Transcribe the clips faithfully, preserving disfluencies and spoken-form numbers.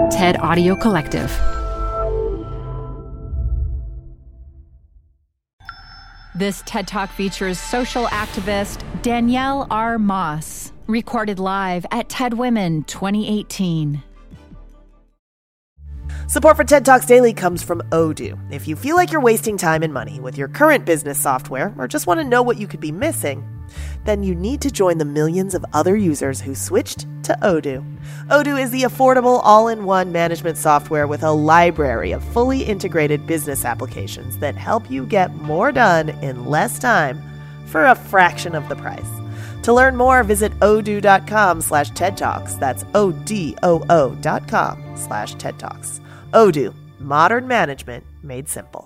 TED Audio Collective. This TED Talk features social activist Danielle R. Moss, recorded live at TED Women twenty eighteen. Support for TED Talks Daily comes from Odoo. If you feel like you're wasting time and money with your current business software or just want to know what you could be missing, then you need to join the millions of other users who switched to Odoo. Odoo is the affordable all-in-one management software with a library of fully integrated business applications that help you get more done in less time for a fraction of the price. To learn more, visit odoo.com slash TED Talks. That's O-D-O-O dot com slash TED Talks. Odoo, modern management made simple.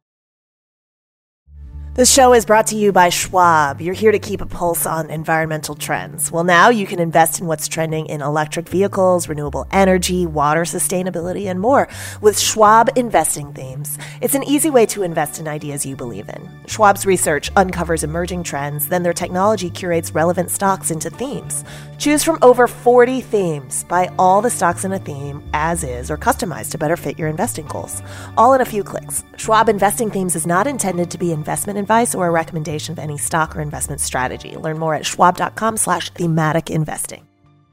This show is brought to you by Schwab. You're here to keep a pulse on environmental trends. Well, now you can invest in what's trending in electric vehicles, renewable energy, water sustainability, and more with Schwab Investing Themes. It's an easy way to invest in ideas you believe in. Schwab's research uncovers emerging trends, then their technology curates relevant stocks into themes. Choose from over forty themes. Buy all the stocks in a theme as is or customized to better fit your investing goals. All in a few clicks. Schwab Investing Themes is not intended to be investment advice or a recommendation of any stock or investment strategy. Learn more at schwab.com slash thematic investing.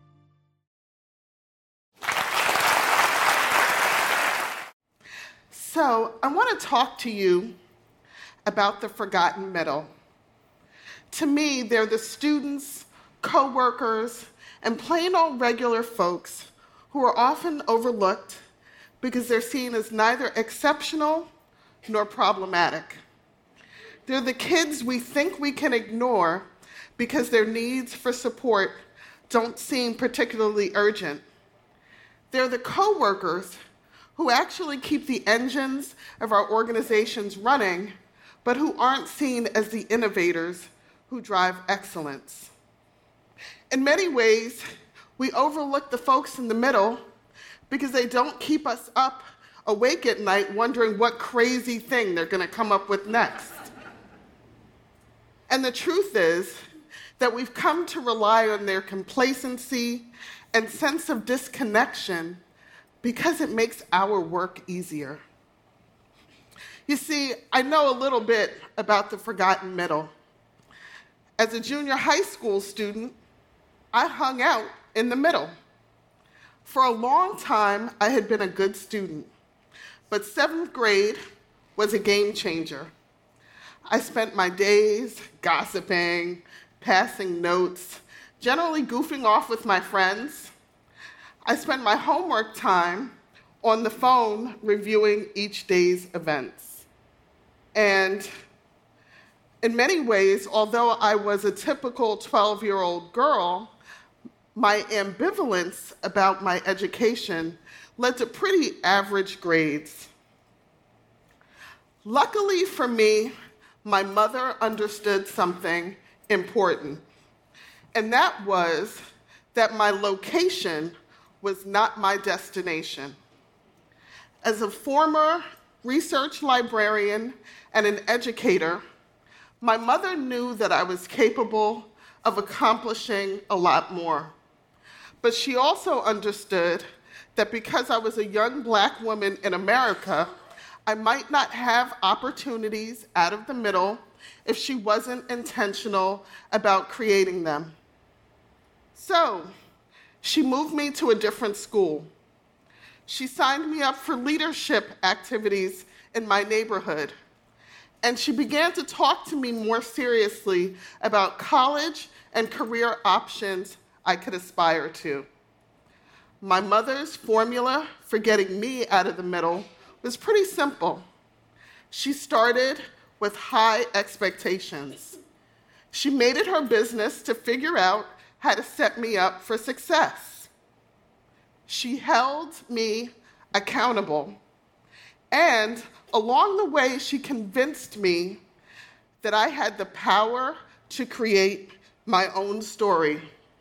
So I want to talk to you about the forgotten middle. To me, they're the students, co-workers, and plain old regular folks who are often overlooked because they're seen as neither exceptional nor problematic. They're the kids we think we can ignore because their needs for support don't seem particularly urgent. They're the co-workers who actually keep the engines of our organizations running, but who aren't seen as the innovators who drive excellence. In many ways, we overlook the folks in the middle because they don't keep us up awake at night wondering what crazy thing they're going to come up with next. And the truth is that we've come to rely on their complacency and sense of disconnection because it makes our work easier. You see, I know a little bit about the forgotten middle. As a junior high school student, I hung out in the middle. For a long time, I had been a good student, but seventh grade was a game changer. I spent my days gossiping, passing notes, generally goofing off with my friends. I spent my homework time on the phone reviewing each day's events. And in many ways, although I was a typical twelve-year-old girl, my ambivalence about my education led to pretty average grades. Luckily for me, my mother understood something important, and that was that my location was not my destination. As a former research librarian and an educator, my mother knew that I was capable of accomplishing a lot more. But she also understood that because I was a young Black woman in America, I might not have opportunities out of the middle if she wasn't intentional about creating them. So she moved me to a different school. She signed me up for leadership activities in my neighborhood. And she began to talk to me more seriously about college and career options I could aspire to. My mother's formula for getting me out of the middle was pretty simple. She started with high expectations. She made it her business to figure out how to set me up for success. She held me accountable. And along the way, she convinced me that I had the power to create my own story.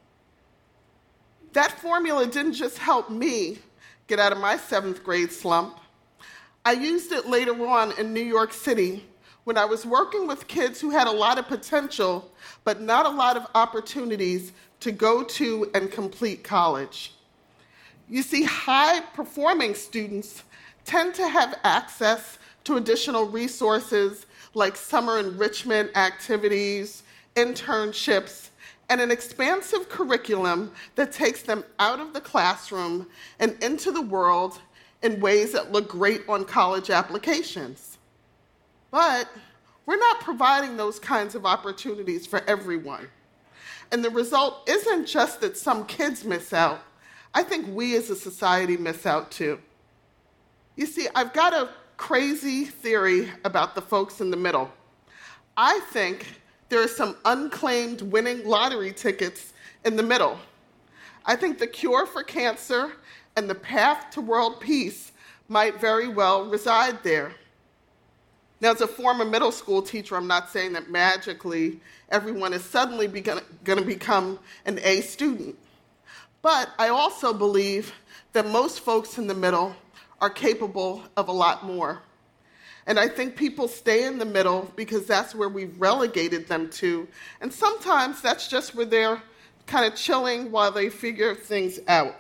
That formula didn't just help me get out of my seventh grade slump. I used it later on in New York City when I was working with kids who had a lot of potential, but not a lot of opportunities to go to and complete college. You see, high-performing students tend to have access to additional resources like summer enrichment activities, internships, and an expansive curriculum that takes them out of the classroom and into the world in ways that look great on college applications. But we're not providing those kinds of opportunities for everyone. And the result isn't just that some kids miss out. I think we as a society miss out too. You see, I've got a crazy theory about the folks in the middle. I think there are some unclaimed winning lottery tickets in the middle. I think the cure for cancer and the path to world peace might very well reside there. Now, as a former middle school teacher, I'm not saying that magically everyone is suddenly going to become an A student. But I also believe that most folks in the middle are capable of a lot more. And I think people stay in the middle because that's where we've relegated them to. And sometimes that's just where they're kind of chilling while they figure things out.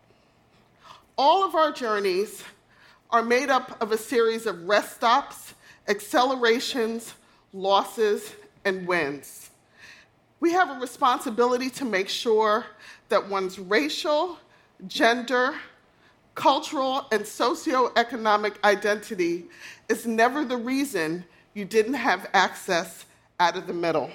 All of our journeys are made up of a series of rest stops, accelerations, losses, and wins. We have a responsibility to make sure that one's racial, gender, cultural, and socioeconomic identity is never the reason you didn't have access out of the middle.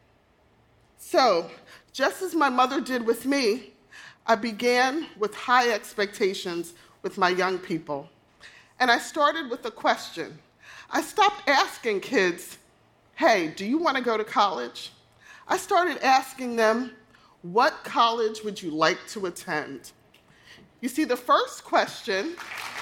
So, just as my mother did with me, I began with high expectations with my young people. And I started with a question. I stopped asking kids, hey, do you want to go to college? I started asking them, what college would you like to attend? You see, the first question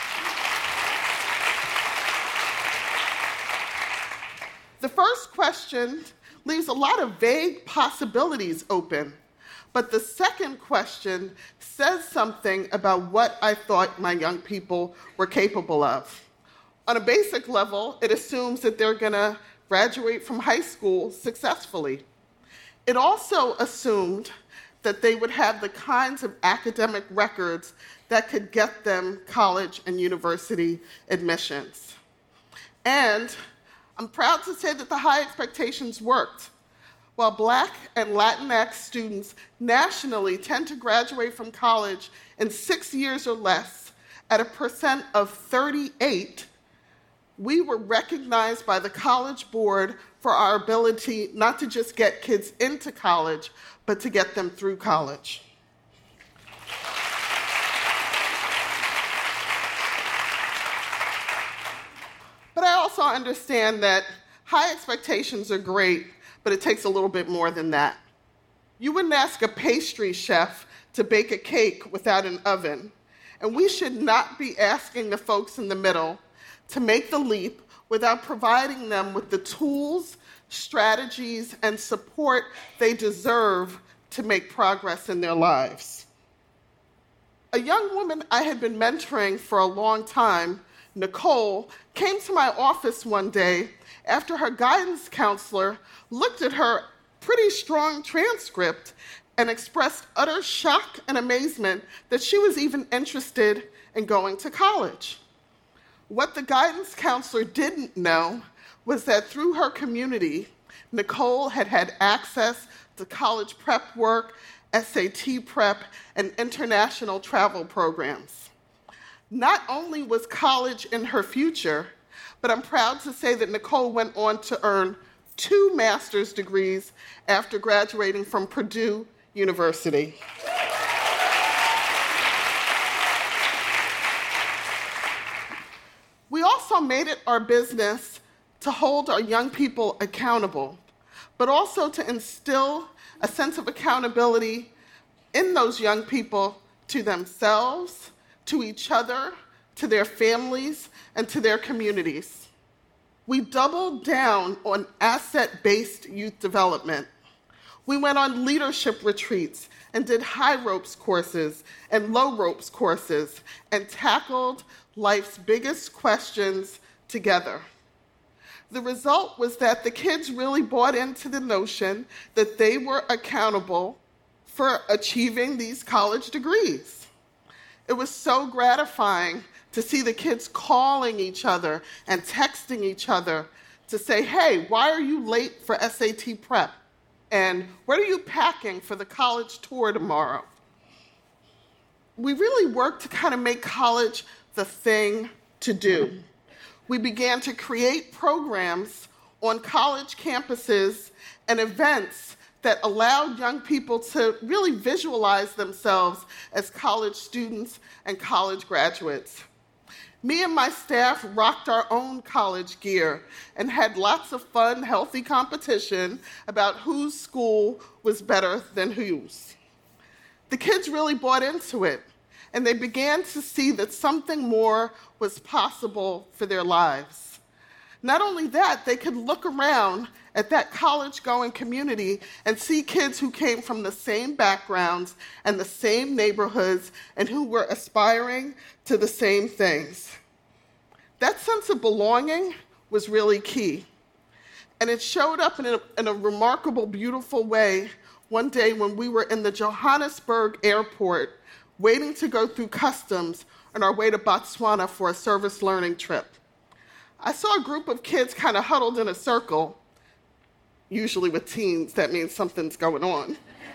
the first question leaves a lot of vague possibilities open, but the second question says something about what I thought my young people were capable of. On a basic level, it assumes that they're going to graduate from high school successfully. It also assumed that they would have the kinds of academic records that could get them college and university admissions. And I'm proud to say that the high expectations worked. While Black and Latinx students nationally tend to graduate from college in six years or less at a percent of thirty-eight, we were recognized by the College Board for our ability not to just get kids into college, but to get them through college. But I also understand that high expectations are great, but it takes a little bit more than that. You wouldn't ask a pastry chef to bake a cake without an oven, and we should not be asking the folks in the middle to make the leap without providing them with the tools, strategies, and support they deserve to make progress in their lives. A young woman I had been mentoring for a long time, Nicole, came to my office one day after her guidance counselor looked at her pretty strong transcript and expressed utter shock and amazement that she was even interested in going to college. What the guidance counselor didn't know was that through her community, Nicole had had access to college prep work, S A T prep, and international travel programs. Not only was college in her future, but I'm proud to say that Nicole went on to earn two master's degrees after graduating from Purdue University. We also made it our business to hold our young people accountable, but also to instill a sense of accountability in those young people to themselves, to each other, to their families, and to their communities. We doubled down on asset-based youth development. We went on leadership retreats and did high ropes courses and low ropes courses and tackled life's biggest questions together. The result was that the kids really bought into the notion that they were accountable for achieving these college degrees. It was so gratifying to see the kids calling each other and texting each other to say, hey, why are you late for S A T prep? And what are you packing for the college tour tomorrow? We really worked to kind of make college the thing to do. We began to create programs on college campuses and events that allowed young people to really visualize themselves as college students and college graduates. Me and my staff rocked our own college gear and had lots of fun, healthy competition about whose school was better than whose. The kids really bought into it, and they began to see that something more was possible for their lives. Not only that, they could look around at that college-going community and see kids who came from the same backgrounds and the same neighborhoods and who were aspiring to the same things. That sense of belonging was really key. And it showed up in a, in a remarkable, beautiful way one day when we were in the Johannesburg airport waiting to go through customs on our way to Botswana for a service learning trip. I saw a group of kids kind of huddled in a circle. Usually with teens, that means something's going on.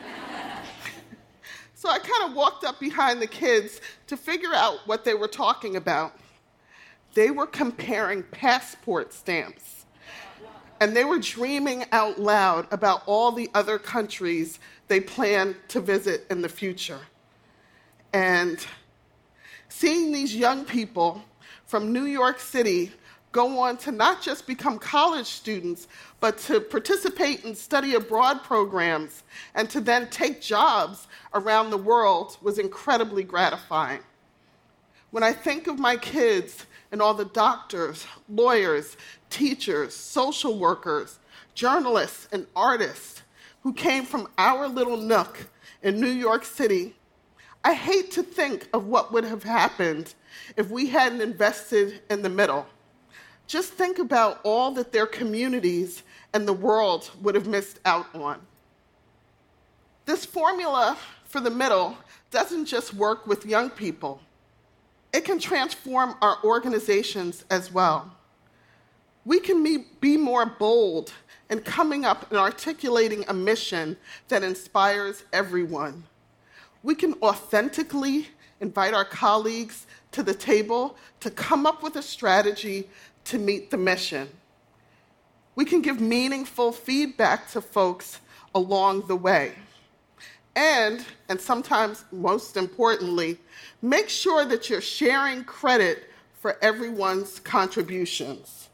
So I kind of walked up behind the kids to figure out what they were talking about. They were comparing passport stamps, and they were dreaming out loud about all the other countries they planned to visit in the future. And seeing these young people from New York City go on to not just become college students, but to participate in study abroad programs and to then take jobs around the world was incredibly gratifying. When I think of my kids and all the doctors, lawyers, teachers, social workers, journalists, and artists who came from our little nook in New York City, I hate to think of what would have happened if we hadn't invested in the middle. Just think about all that their communities and the world would have missed out on. This formula for the middle doesn't just work with young people. It can transform our organizations as well. We can be more bold in coming up and articulating a mission that inspires everyone. We can authentically invite our colleagues to the table to come up with a strategy to meet the mission. We can give meaningful feedback to folks along the way. And, and sometimes most importantly, make sure that you're sharing credit for everyone's contributions.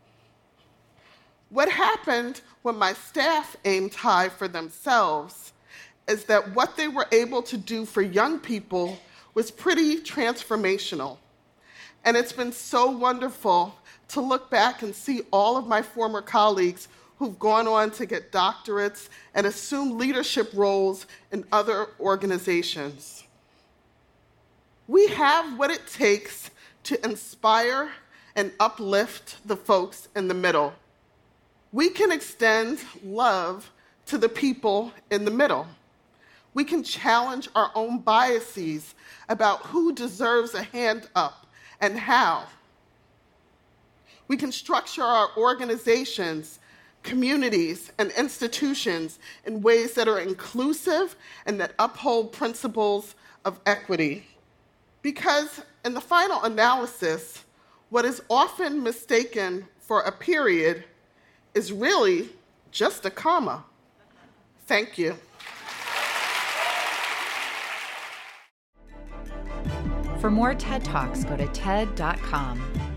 What happened when my staff aimed high for themselves is that what they were able to do for young people was pretty transformational. And it's been so wonderful to look back and see all of my former colleagues who've gone on to get doctorates and assume leadership roles in other organizations. We have what it takes to inspire and uplift the folks in the middle. We can extend love to the people in the middle. We can challenge our own biases about who deserves a hand up and how. We can structure our organizations, communities, and institutions in ways that are inclusive and that uphold principles of equity. Because in the final analysis, what is often mistaken for a period is really just a comma. Thank you. For more TED Talks, go to T E D dot com.